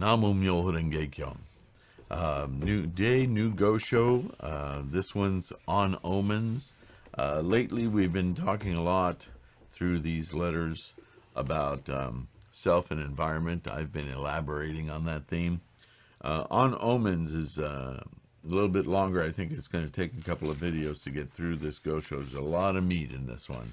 Namu Myoho Renge Kyo. New day, new go show. This one's on omens. Lately, we've been talking a lot through these letters about self and environment. I've been elaborating on that theme. On omens is a little bit longer. I think it's going to take a couple of videos to get through this go show. There's a lot of meat in this one.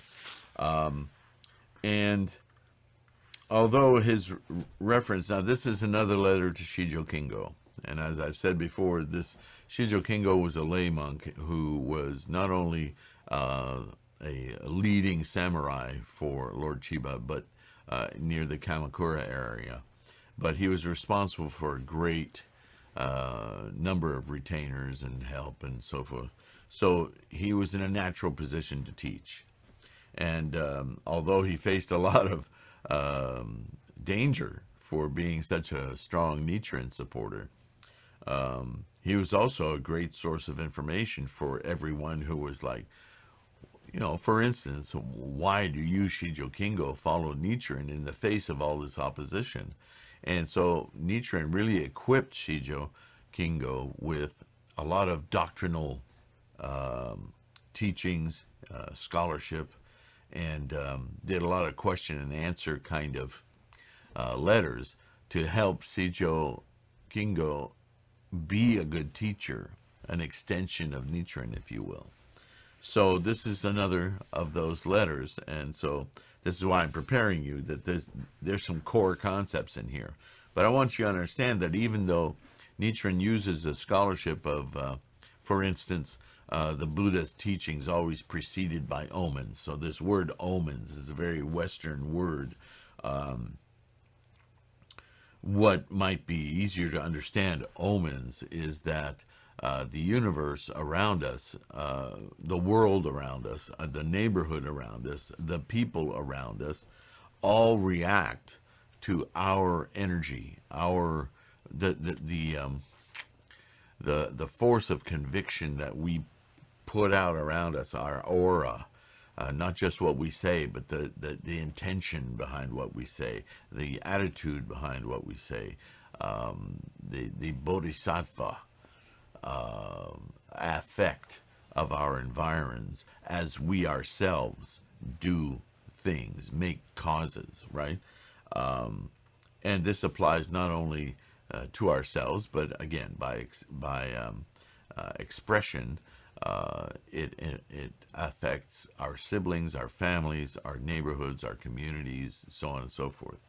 And although his reference, now this is another letter to Shijo Kingo. And as I've said before, this Shijo Kingo was a lay monk who was not only a leading samurai for Lord Chiba, but near the Kamakura area. But he was responsible for a great number of retainers and help and so forth. So he was in a natural position to teach. And although he faced a lot of danger for being such a strong Nichiren supporter, he was also a great source of information for everyone who was like, you know, for instance, why do you, Shijo Kingo, follow Nichiren in the face of all this opposition? And so Nichiren really equipped Shijo Kingo with a lot of doctrinal teachings, scholarship, and did a lot of question and answer kind of letters to help Shijo Kingo be a good teacher, an extension of Nichiren, if you will. So this is another of those letters, and so this is why I'm preparing you, that there's some core concepts in here. But I want you to understand that even though Nichiren uses a scholarship of, for instance, the Buddha's teachings always preceded by omens. So this word omens is a very Western word. What might be easier to understand omens is that the universe around us, the world around us, the neighborhood around us, the people around us, all react to our energy, our the force of conviction that we put out around us, our aura. Not just what we say, but the intention behind what we say, the attitude behind what we say, the bodhisattva affect of our environs as we ourselves do things, make causes, right? And this applies not only to ourselves, but again, by expression. It affects our siblings, our families, our neighborhoods, our communities, so on and so forth.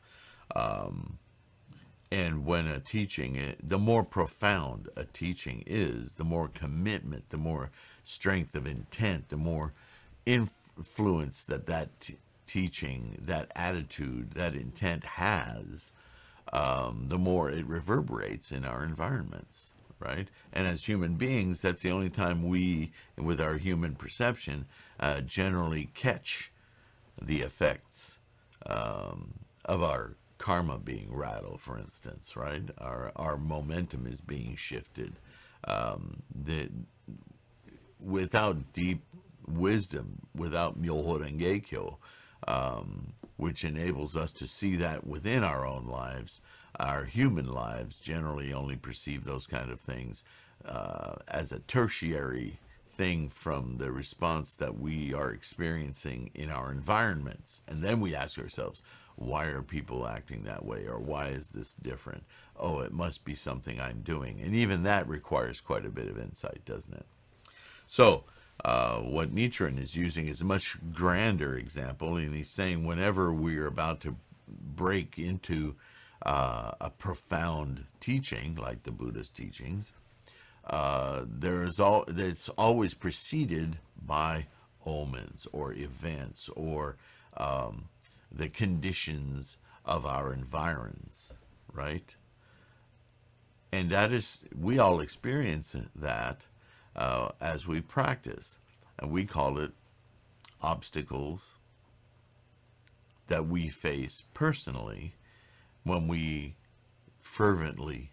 And when a teaching, the more profound a teaching is, the more commitment, the more strength of intent, the more influence that teaching, that attitude, that intent has, the more it reverberates in our environments. Right? And as human beings, that's the only time we, with our human perception, generally catch the effects of our karma being rattled, for instance, right? Our momentum is being shifted. Without deep wisdom, without Myoho Renge Kyo, which enables us to see that within our own lives, our human lives generally only perceive those kind of things as a tertiary thing from the response that we are experiencing in our environments. And then we ask ourselves, why are people acting that way? Or why is this different? Oh, it must be something I'm doing. And even that requires quite a bit of insight, doesn't it? So what Nichiren is using is a much grander example. And he's saying whenever we're about to break into a profound teaching like the Buddha's teachings, it's always preceded by omens or events or the conditions of our environs, right? And that is, we all experience that as we practice, and we call it obstacles that we face personally when we fervently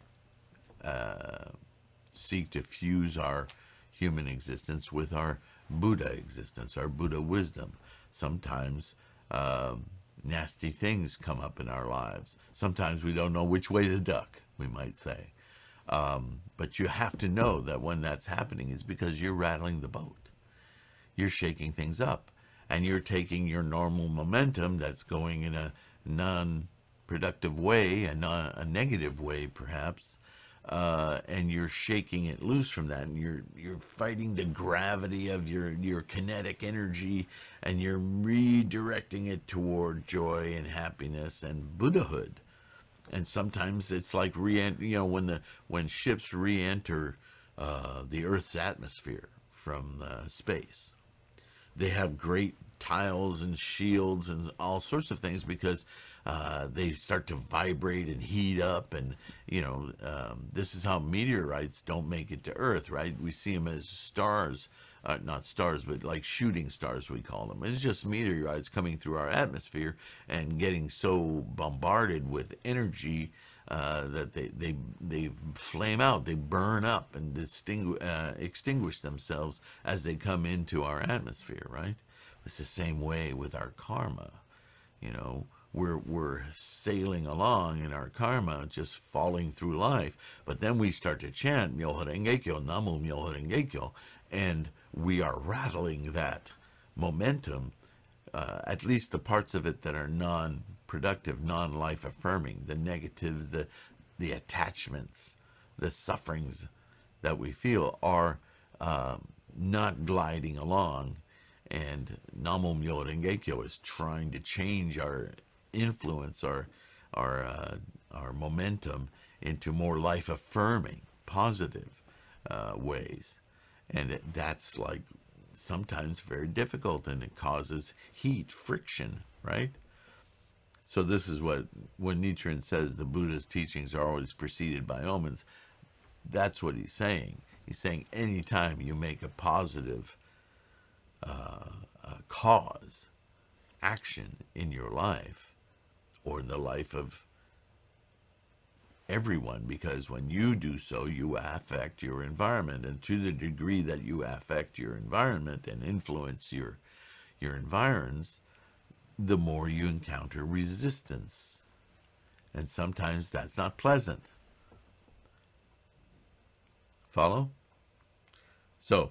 seek to fuse our human existence with our Buddha existence, our Buddha wisdom. Sometimes nasty things come up in our lives. Sometimes we don't know which way to duck, we might say. But you have to know that when that's happening is because you're rattling the boat. You're shaking things up. And you're taking your normal momentum that's going in a non-productive way, a negative way perhaps, and you're shaking it loose from that, and you're fighting the gravity of your kinetic energy, and you're redirecting it toward joy and happiness and Buddhahood. And sometimes it's like when ships re-enter the Earth's atmosphere from space, they have great tiles and shields and all sorts of things because they start to vibrate and heat up. And, this is how meteorites don't make it to Earth, right? We see them as stars, not stars, but like shooting stars, we call them. It's just meteorites coming through our atmosphere and getting so bombarded with energy that they flame out, they burn up and extinguish themselves as they come into our atmosphere, right? It's the same way with our karma. We're sailing along in our karma, just falling through life, but then we start to chant Myoho Renge Kyo, Namu Myoho Renge Kyo, and we are rattling that momentum, at least the parts of it that are non-productive, non-life affirming, the negatives, the attachments, the sufferings that we feel are not gliding along. And Namo Myoho Renge Kyo is trying to change our influence, our momentum into more life affirming, positive ways. And that's like sometimes very difficult, and it causes heat, friction, right? So this is when Nichiren says the Buddha's teachings are always preceded by omens. That's what he's saying. He's saying anytime you make a positive cause, action in your life, or in the life of everyone, because when you do so, you affect your environment, and to the degree that you affect your environment and influence your environs, the more you encounter resistance. And sometimes that's not pleasant. Follow? So,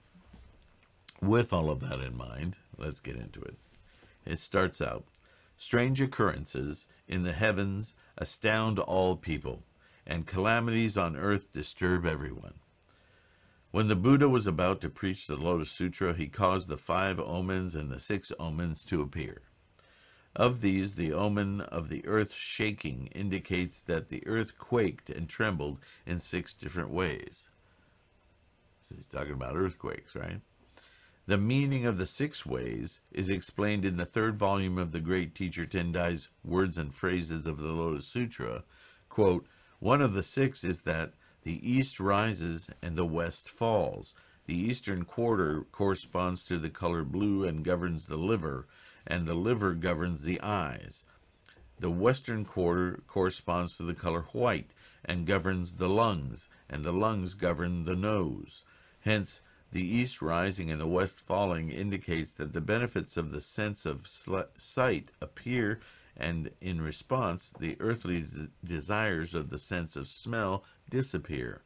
with all of that in mind, let's get into it. It starts out, strange occurrences in the heavens astound all people, and calamities on earth disturb everyone. When the Buddha was about to preach the Lotus Sutra, he caused the 5 omens and the 6 omens to appear. Of these, the omen of the earth shaking indicates that the earth quaked and trembled in 6 different ways. So he's talking about earthquakes, right? The meaning of the 6 ways is explained in the 3rd volume of the great teacher Tendai's Words and Phrases of the Lotus Sutra. Quote, one of the 6 is that the east rises and the west falls. The eastern quarter corresponds to the color blue and governs the liver, and the liver governs the eyes. The western quarter corresponds to the color white and governs the lungs, and the lungs govern the nose. Hence, the east rising and the west falling indicates that the benefits of the sense of sight appear, and in response, the earthly desires of the sense of smell disappear.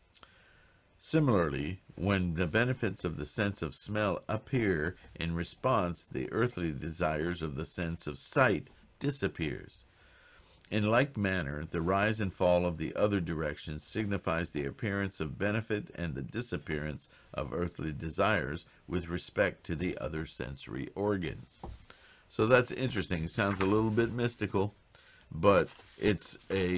Similarly, when the benefits of the sense of smell appear, in response, the earthly desires of the sense of sight disappears. In like manner, the rise and fall of the other directions signifies the appearance of benefit and the disappearance of earthly desires with respect to the other sensory organs. So that's interesting. It sounds a little bit mystical, but it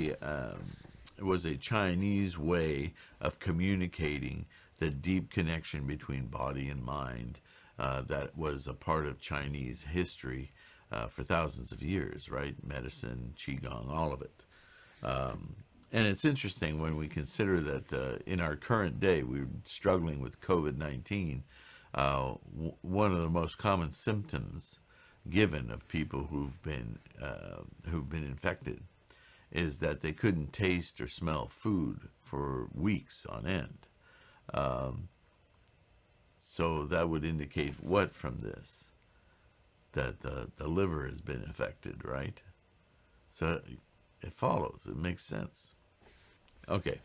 was a Chinese way of communicating the deep connection between body and mind that was a part of Chinese history for thousands of years, right? Medicine, Qigong, all of it. And it's interesting when we consider that in our current day, we're struggling with COVID-19. One of the most common symptoms given of people who've been infected is that they couldn't taste or smell food for weeks on end. So that would indicate what from this? That the liver has been affected, right? So it follows. It makes sense. Okay.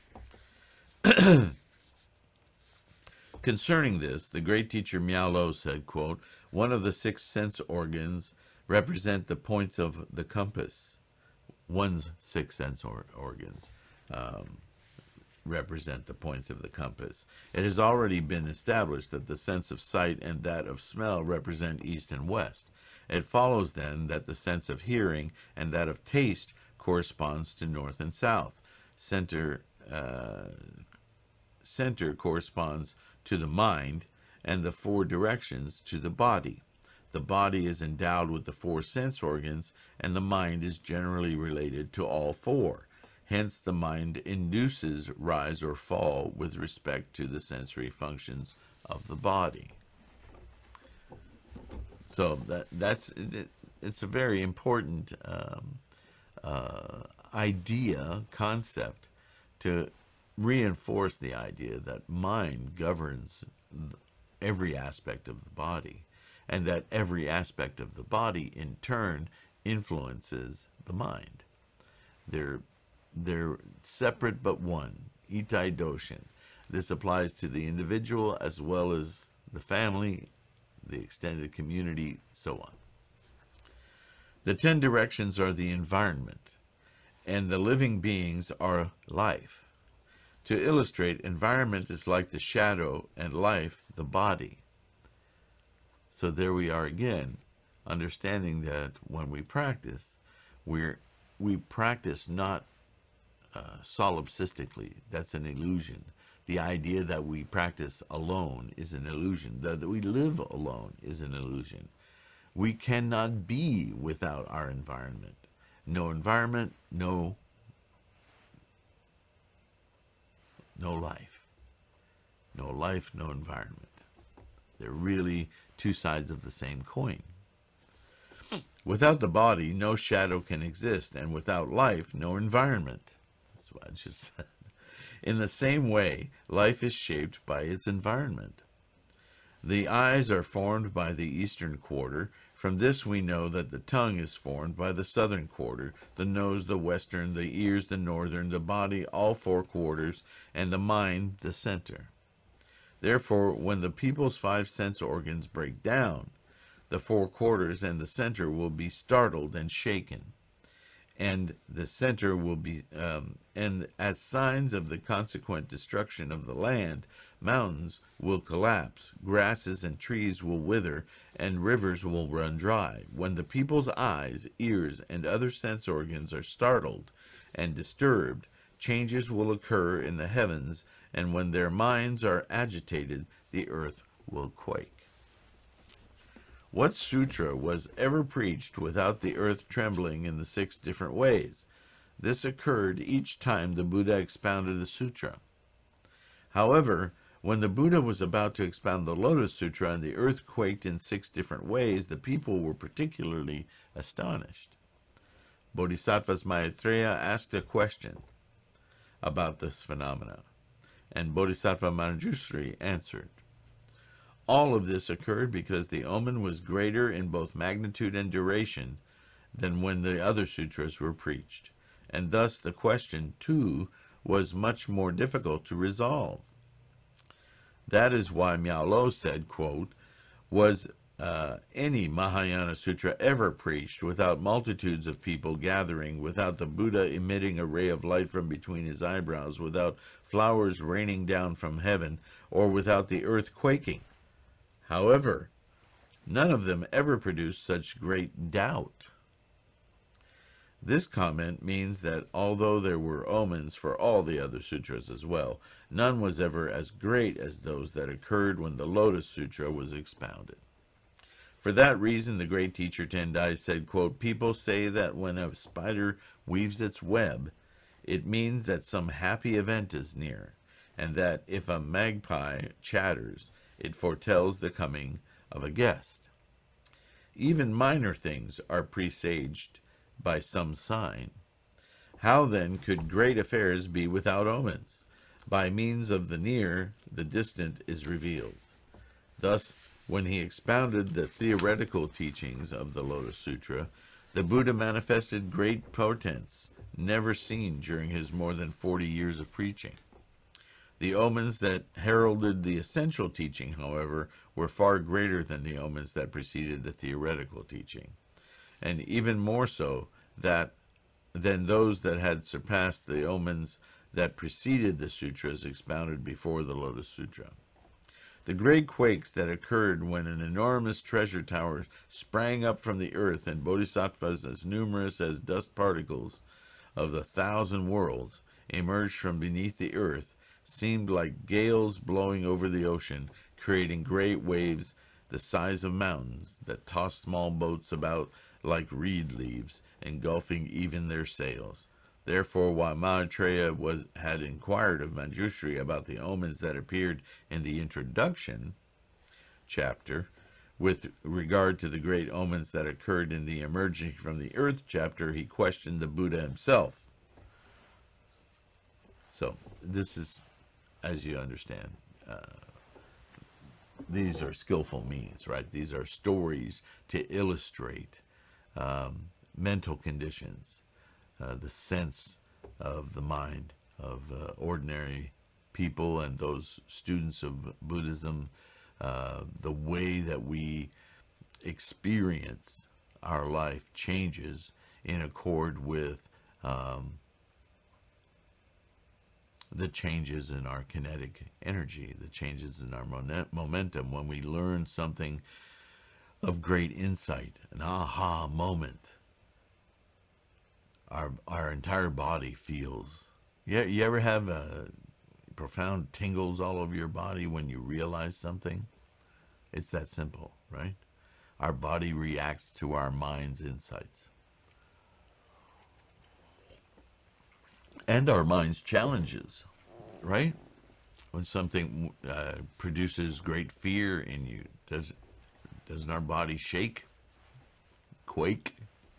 Concerning this, the great teacher Miao Lo said, quote, "One of the 6 sense organs represent the points of the compass." One's 6 sense organs represent the points of the compass. It has already been established that the sense of sight and that of smell represent east and west. It follows then that the sense of hearing and that of taste corresponds to north and south. Center corresponds to the mind, and the 4 directions to the body. The body is endowed with the 4 sense organs, and the mind is generally related to all 4. Hence, the mind induces rise or fall with respect to the sensory functions of the body. So it's a very important concept to reinforce the idea that mind governs every aspect of the body, and that every aspect of the body in turn influences the mind. They're separate but one, itai doshin. This applies to the individual as well as the family, the extended community, so on. The 10 directions are the environment, and the living beings are life. To illustrate, environment is like the shadow, and life the body. So there we are again, understanding that when we practice, we practice not solipsistically. That's an illusion. The idea that we practice alone is an illusion. That we live alone is an illusion. We cannot be without our environment. No environment, no life. No life, no environment. They're really 2 sides of the same coin. Without the body, no shadow can exist, and without life, no environment. That's what I just said. In the same way, life is shaped by its environment. The eyes are formed by the eastern quarter. From this we know that the tongue is formed by the southern quarter, the nose the western, the ears the northern, the body all 4 quarters, and the mind the center. Therefore, when the people's 5 sense organs break down, the 4 quarters and the center will be startled and shaken, and the center will be, and as signs of the consequent destruction of the land, mountains will collapse, grasses and trees will wither, and rivers will run dry. When the people's eyes, ears, and other sense organs are startled and disturbed, changes will occur in the heavens, and when their minds are agitated, the earth will quake. What sutra was ever preached without the earth trembling in the 6 different ways? This occurred each time the Buddha expounded the sutra. However, when the Buddha was about to expound the Lotus Sutra and the earth quaked in 6 different ways, the people were particularly astonished. Bodhisattvas Maitreya asked a question about this phenomena, and Bodhisattva Manjushri answered. All of this occurred because the omen was greater in both magnitude and duration than when the other sutras were preached, and thus the question, too, was much more difficult to resolve. That is why Miao Lo said, quote, "Was any Mahayana Sutra ever preached without multitudes of people gathering, without the Buddha emitting a ray of light from between his eyebrows, without flowers raining down from heaven, or without the earth quaking? However, none of them ever produced such great doubt." This comment means that although there were omens for all the other sutras as well, none was ever as great as those that occurred when the Lotus Sutra was expounded. For that reason, the great teacher Tendai said, quote, "People say that when a spider weaves its web, it means that some happy event is near, and that if a magpie chatters, it foretells the coming of a guest. Even minor things are presaged by some sign. How then could great affairs be without omens? By means of the near, the distant is revealed." Thus, when he expounded the theoretical teachings of the Lotus Sutra, the Buddha manifested great portents, never seen during his more than 40 years of preaching. The omens that heralded the essential teaching, however, were far greater than the omens that preceded the theoretical teaching, and even more so than those that had surpassed the omens that preceded the sutras expounded before the Lotus Sutra. The great quakes that occurred when an enormous treasure tower sprang up from the earth and bodhisattvas as numerous as dust particles of the 1,000 worlds emerged from beneath the earth seemed like gales blowing over the ocean, creating great waves the size of mountains that tossed small boats about like reed leaves, engulfing even their sails. Therefore, while Maitreya had inquired of Manjushri about the omens that appeared in the introduction chapter, with regard to the great omens that occurred in the emerging from the earth chapter, he questioned the Buddha himself. So, this is, as you understand, these are skillful means, right? These are stories to illustrate mental conditions, the sense of the mind of ordinary people and those students of Buddhism, the way that we experience our life changes in accord with the changes in our kinetic energy, the changes in our momentum. When we learn something of great insight, an aha moment, our entire body feels. You ever have profound tingles all over your body when you realize something? It's that simple, right? Our body reacts to our mind's insights. And our mind's challenges, right? When something produces great fear in you, doesn't our body shake, quake?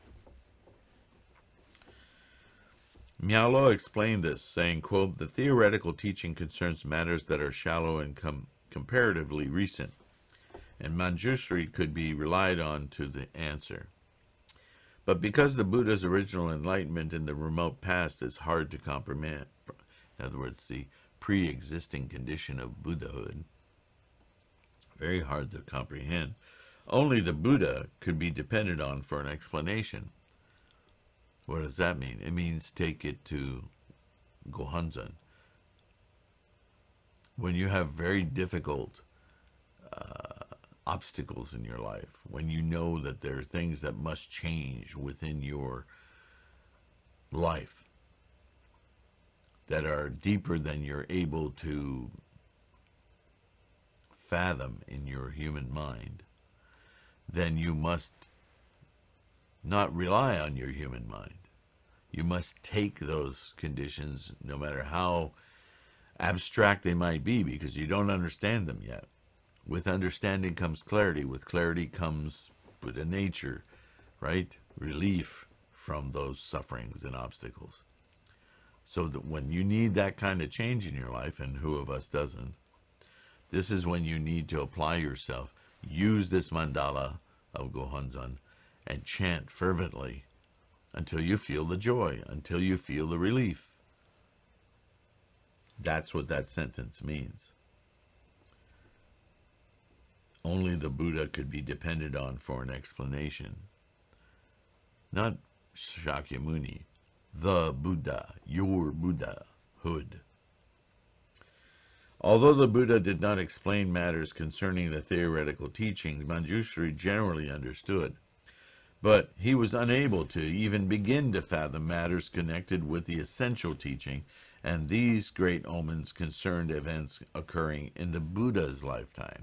Miao explained this, saying, quote, "The theoretical teaching concerns matters that are shallow and comparatively recent, and Manjushri could be relied on to the answer. But because the Buddha's original enlightenment in the remote past is hard to comprehend, in other words, the pre-existing condition of Buddhahood, very hard to comprehend, only the Buddha could be depended on for an explanation." What does that mean? It means take it to Gohonzon. When you have very difficult obstacles in your life, when you know that there are things that must change within your life that are deeper than you're able to fathom in your human mind, then you must not rely on your human mind. You must take those conditions, no matter how abstract they might be, because you don't understand them yet. With understanding comes clarity. With clarity comes Buddha nature, right? Relief from those sufferings and obstacles. So that when you need that kind of change in your life, and who of us doesn't, this is when you need to apply yourself. Use this mandala of Gohonzon and chant fervently until you feel the joy, until you feel the relief. That's what that sentence means. Only the Buddha could be depended on for an explanation. Not Shakyamuni, the Buddha, your Buddhahood. Although the Buddha did not explain matters concerning the theoretical teachings, Manjushri generally understood. But he was unable to even begin to fathom matters connected with the essential teaching, and these great omens concerned events occurring in the Buddha's lifetime.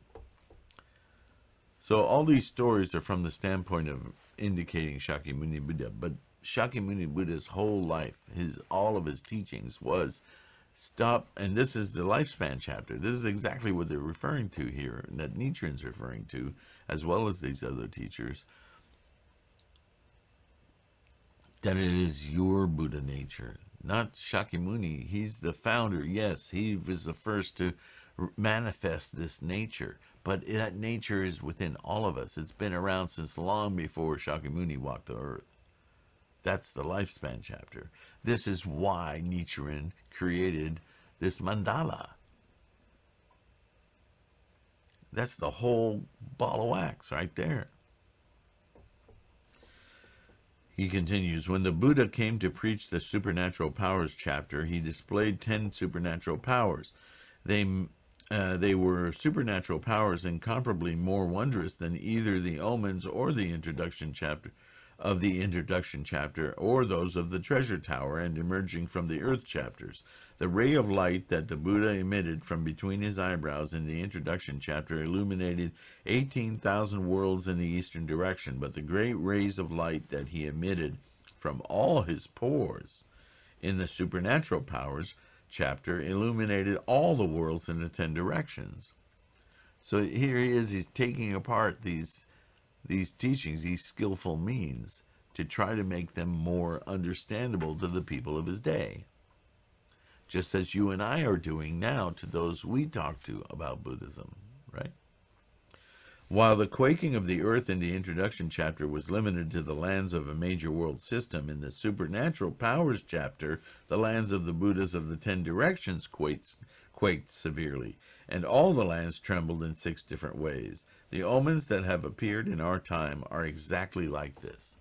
So all these stories are from the standpoint of indicating Shakyamuni Buddha, but Shakyamuni Buddha's whole life, all of his teachings was stop, and this is the lifespan chapter. This is exactly what they're referring to here, and that Nichiren's referring to, as well as these other teachers, that it is your Buddha nature, not Shakyamuni. He's the founder. Yes, he was the first to manifest this nature, but that nature is within all of us. It's been around since long before Shakyamuni walked the earth. That's the lifespan chapter. This is why Nichiren created this mandala. That's the whole ball of wax right there. He continues, when the Buddha came to preach the supernatural powers chapter, he displayed 10 supernatural powers. They were supernatural powers incomparably more wondrous than either the omens or the introduction chapter or those of the treasure tower and emerging from the earth chapters. The ray of light that the Buddha emitted from between his eyebrows in the introduction chapter illuminated 18,000 worlds in the eastern direction, but the great rays of light that he emitted from all his pores in the supernatural powers chapter illuminated all the worlds in the 10 directions. So here he is, he's taking apart these teachings, these skillful means, to try to make them more understandable to the people of his day. Just as you and I are doing now to those we talk to about Buddhism, right? While the quaking of the earth in the introduction chapter was limited to the lands of a major world system, in the supernatural powers chapter, the lands of the Buddhas of the 10 directions quaked severely, and all the lands trembled in 6 different ways. The omens that have appeared in our time are exactly like this.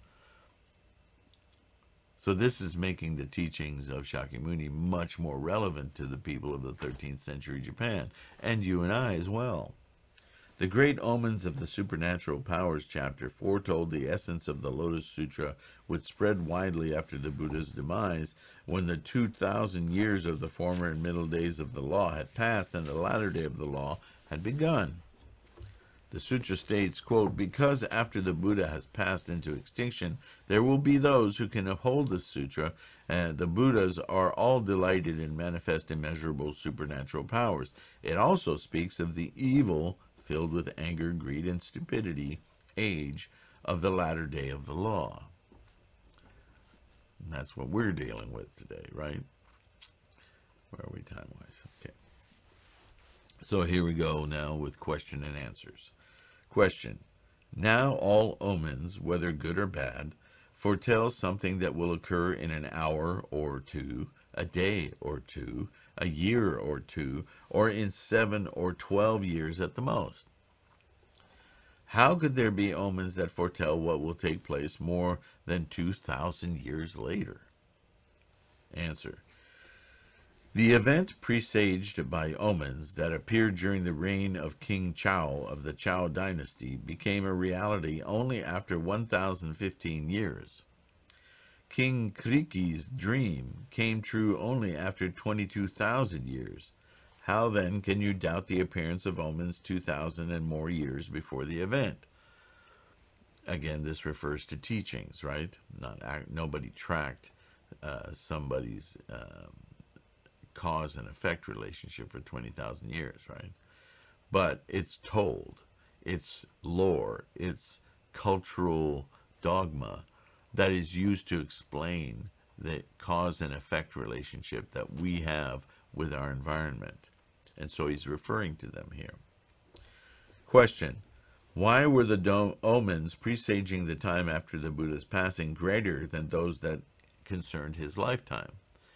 So this is making the teachings of Shakyamuni much more relevant to the people of the 13th century Japan, and you and I as well. The great omens of the supernatural powers chapter foretold the essence of the Lotus Sutra would spread widely after the Buddha's demise, when the 2,000 years of the former and middle days of the law had passed and the latter day of the law had begun. The sutra states, quote, because after the Buddha has passed into extinction, there will be those who can uphold the sutra, and the Buddhas are all delighted in manifest immeasurable supernatural powers. It also speaks of the evil filled with anger, greed, and stupidity age of the latter day of the law. And that's what we're dealing with today, right? Where are we time-wise? Okay. So here we go now with question and answers. Question. Now all omens, whether good or bad, foretell something that will occur in an hour or two, a day or two, a year or two, or in 7 or 12 years at the most. How could there be omens that foretell what will take place more than 2,000 years later? Answer. The event presaged by omens that appeared during the reign of King Chao of the Chao dynasty became a reality only after 1,015 years. King Kriki's dream came true only after 22,000 years. How then can you doubt the appearance of omens 2,000 and more years before the event? Again, this refers to teachings, right? Nobody tracked somebody's cause and effect relationship for 20,000 years, right? But it's told, it's lore, it's cultural dogma that is used to explain the cause and effect relationship that we have with our environment. And so he's referring to them here. Question. Why were the omens presaging the time after the Buddha's passing greater than those that concerned his lifetime?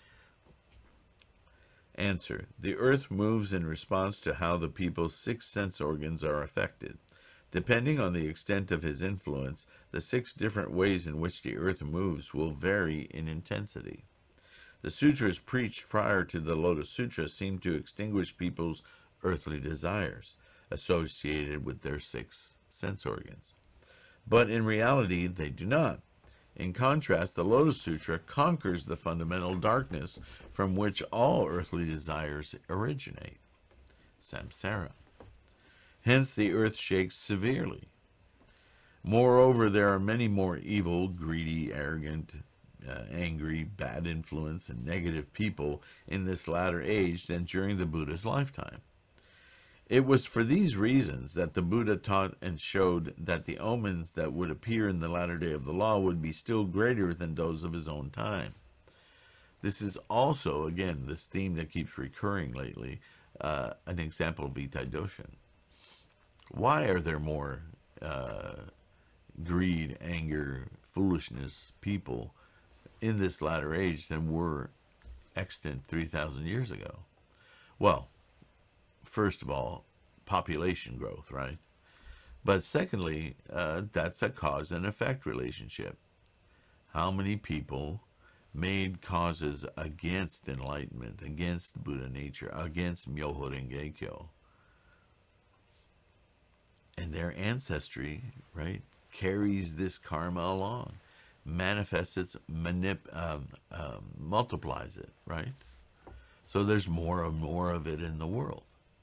Answer. The earth moves in response to how the people's 6 sense organs are affected. Depending on the extent of his influence, the 6 different ways in which the earth moves will vary in intensity. The sutras preached prior to the Lotus Sutra seem to extinguish people's earthly desires associated with their 6 sense organs. But in reality, they do not. In contrast, the Lotus Sutra conquers the fundamental darkness from which all earthly desires originate, samsara. Hence, the earth shakes severely. Moreover, there are many more evil, greedy, arrogant, angry, bad influence, and negative people in this latter age than during the Buddha's lifetime. It was for these reasons that the Buddha taught and showed that the omens that would appear in the latter day of the law would be still greater than those of his own time. This is also, again, this theme that keeps recurring lately, an example of Itai Doshin. Why are there more greed, anger, foolishness people in this latter age than were extant 3,000 years ago. Well, first of all, population growth, right? But secondly, that's a cause and effect relationship. How many people made causes against enlightenment, against Buddha nature, against Myoho Renge Kyo? And their ancestry, right, carries this karma along, manifests it, multiplies it, right? So there's more and more of it in the world,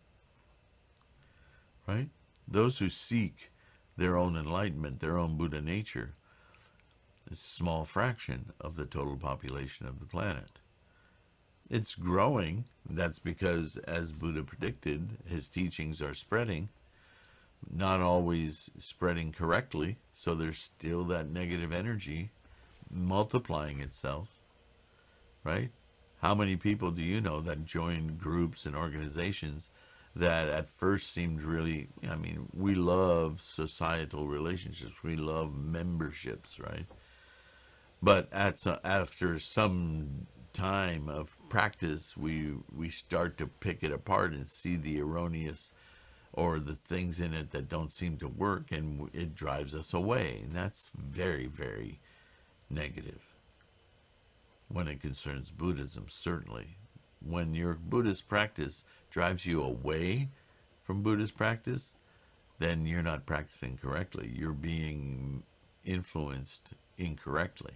right? Those who seek their own enlightenment, their own Buddha nature, is a small fraction of the total population of the planet. It's growing. That's because, as Buddha predicted, his teachings are spreading, not always spreading correctly, so there's still that negative energy multiplying itself, right? How many people do you know that join groups and organizations that at first seemed really, I mean, we love societal relationships, we love memberships, right? But after some time of practice, we start to pick it apart and see the erroneous or the things in it that don't seem to work, and it drives us away. And that's very, very negative when it concerns Buddhism, certainly. When your Buddhist practice drives you away from Buddhist practice, then you're not practicing correctly. You're being influenced incorrectly.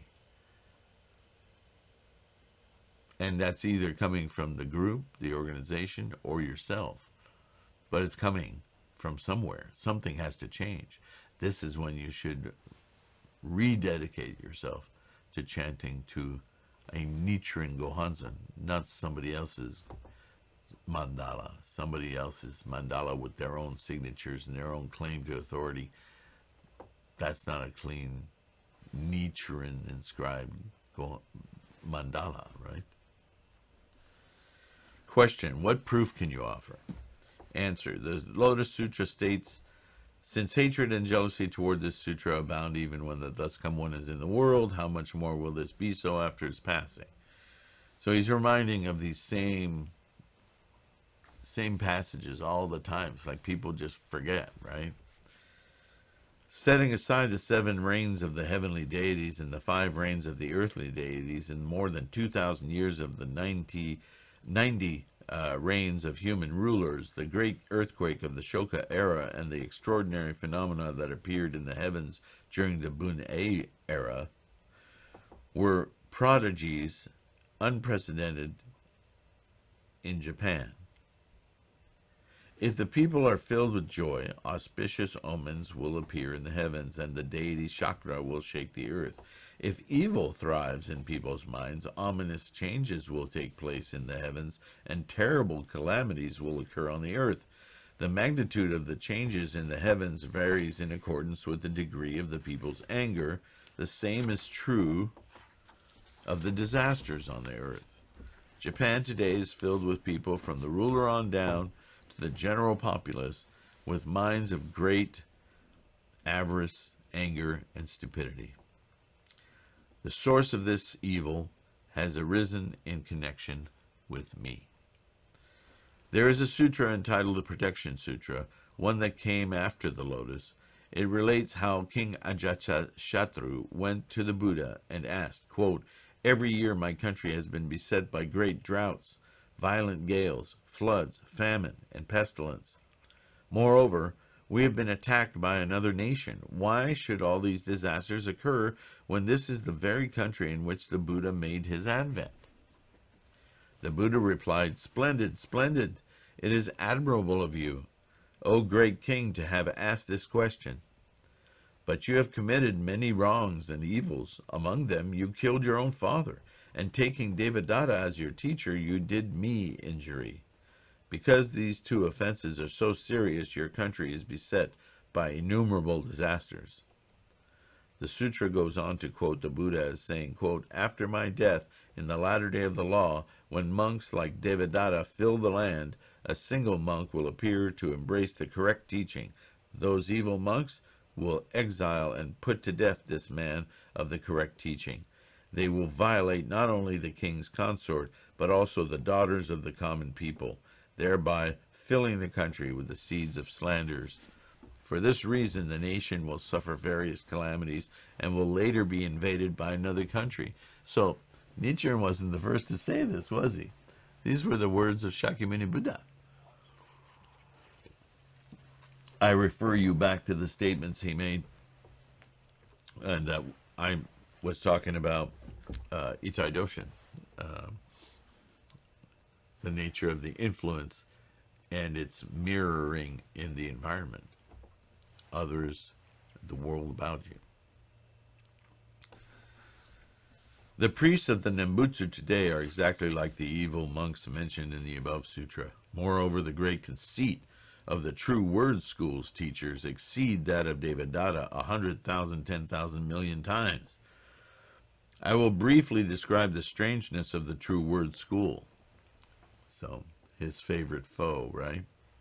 And that's either coming from the group, the organization, or yourself. But it's coming from somewhere. Something has to change. This is when you should rededicate yourself to chanting to a Nichiren Gohanzen, not somebody else's mandala, somebody else's mandala with their own signatures and their own claim to authority. That's not a clean Nichiren inscribed mandala, right? Question: what proof can you offer? Answer: the Lotus Sutra states, since hatred and jealousy toward this sutra abound even when the thus come one is in the world, how much more will this be so after its passing? So he's reminding of these same passages all the time. It's like people just forget, right? Setting aside the 7 reigns of the heavenly deities and the 5 reigns of the earthly deities and more than 2,000 years of the 90 reigns of human rulers, the great earthquake of the Shoka era, and the extraordinary phenomena that appeared in the heavens during the Bun-ei era, were prodigies unprecedented in Japan. If the people are filled with joy, auspicious omens will appear in the heavens, and the deity Chakra will shake the earth. If evil thrives in people's minds, ominous changes will take place in the heavens, and terrible calamities will occur on the earth. The magnitude of the changes in the heavens varies in accordance with the degree of the people's anger. The same is true of the disasters on the earth. Japan today is filled with people from the ruler on down to the general populace with minds of great avarice, anger, and stupidity. The source of this evil has arisen in connection with me. There is a sutra entitled the Protection Sutra, one that came after the Lotus. It relates how King Ajatashatru went to the Buddha and asked, quote, every year my country has been beset by great droughts, violent gales, floods, famine, and pestilence. Moreover, we have been attacked by another nation. Why should all these disasters occur when this is the very country in which the Buddha made his advent? The Buddha replied, splendid, splendid. It is admirable of you, O great king, to have asked this question. But you have committed many wrongs and evils. Among them, you killed your own father, and taking Devadatta as your teacher, you did me injury. Because these 2 offenses are so serious, your country is beset by innumerable disasters. The sutra goes on to quote the Buddha as saying, quote, after my death, in the latter day of the law, when monks like Devadatta fill the land, a single monk will appear to embrace the correct teaching. Those evil monks will exile and put to death this man of the correct teaching. They will violate not only the king's consort, but also the daughters of the common people, thereby filling the country with the seeds of slanders. For this reason, the nation will suffer various calamities and will later be invaded by another country. So, Nichiren wasn't the first to say this, was he? These were the words of Shakyamuni Buddha. I refer you back to the statements he made, and that I was talking about Itai Doshin, the nature of the influence and its mirroring in the environment, others, the world about you. The priests of the Nembutsu today are exactly like the evil monks mentioned in the above sutra. Moreover, the great conceit of the true word school's teachers exceed that of Devadatta 100,000, 10,000 million times. I will briefly describe the strangeness of the true word school. So, his favorite foe, right?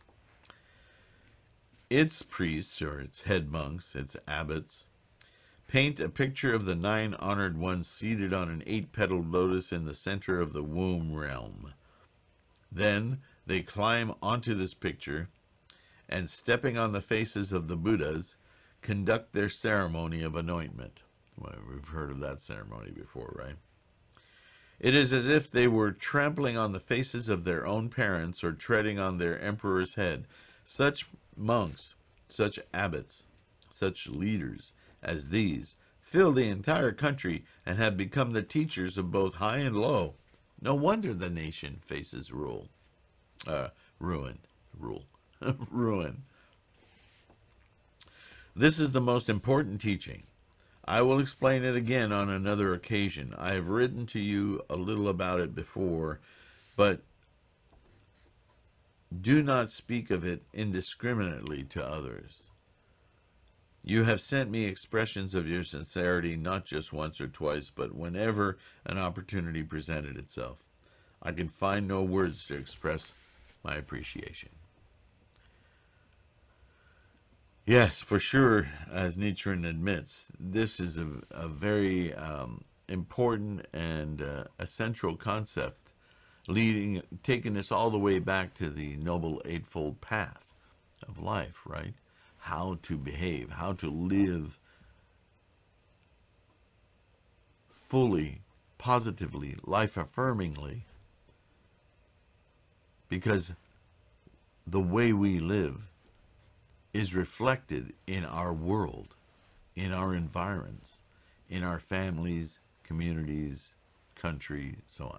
Its priests, or its head monks, its abbots, paint a picture of the 9 honored ones seated on an 8-petaled lotus in the center of the womb realm. Then they climb onto this picture and, stepping on the faces of the Buddhas, conduct their ceremony of anointment. Well, we've heard of that ceremony before, right? It is as if they were trampling on the faces of their own parents or treading on their emperor's head. Such monks, such abbots, such leaders as these fill the entire country and have become the teachers of both high and low. No wonder the nation faces ruin. Ruin. This is the most important teaching. I will explain it again on another occasion. I have written to you a little about it before, but do not speak of it indiscriminately to others. You have sent me expressions of your sincerity not just once or twice, but whenever an opportunity presented itself. I can find no words to express my appreciation. Yes, for sure, as Nichiren admits, this is a very important and essential concept, taking us all the way back to the Noble Eightfold Path of life, right? How to behave, how to live fully, positively, life-affirmingly, because the way we live is reflected in our world, in our environments, in our families, communities, country, so on.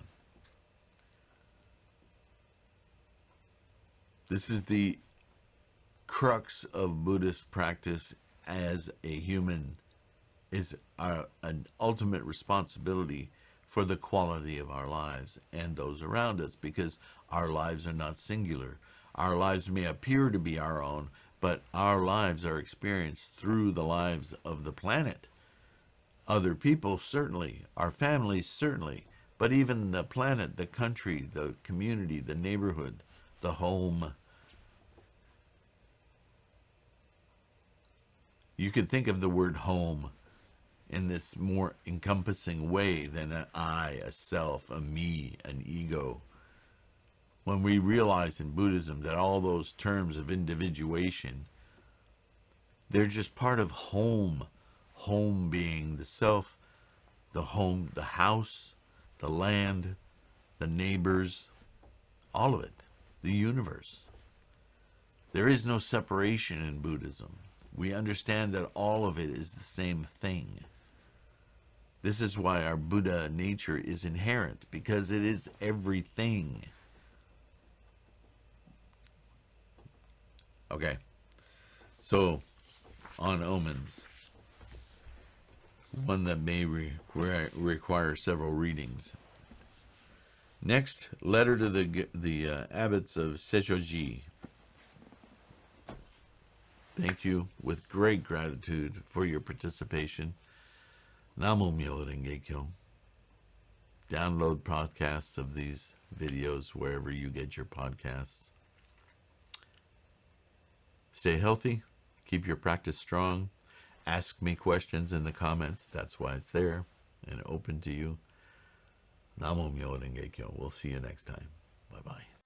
This is the crux of Buddhist practice as a human, is an ultimate responsibility for the quality of our lives and those around us, because our lives are not singular. Our lives may appear to be our own, but our lives are experienced through the lives of the planet. Other people, certainly. Our families, certainly. But even the planet, the country, the community, the neighborhood, the home. You could think of the word home in this more encompassing way than an I, a self, a me, an ego. When we realize in Buddhism that all those terms of individuation, they're just part of home. Home being the self, the home, the house, the land, the neighbors, all of it, the universe. There is no separation in Buddhism. We understand that all of it is the same thing. This is why our Buddha nature is inherent, because it is everything. Okay, so on omens, one that may require several readings. Next, letter to the abbots of Sechoji. Thank you with great gratitude for your participation. Namo Myoho Renge Kyo. Download podcasts of these videos wherever you get your podcasts. Stay healthy. Keep your practice strong. Ask me questions in the comments. That's why it's there. and open to you. Namo Myoho Renge Kyo. We'll see you next time. Bye bye.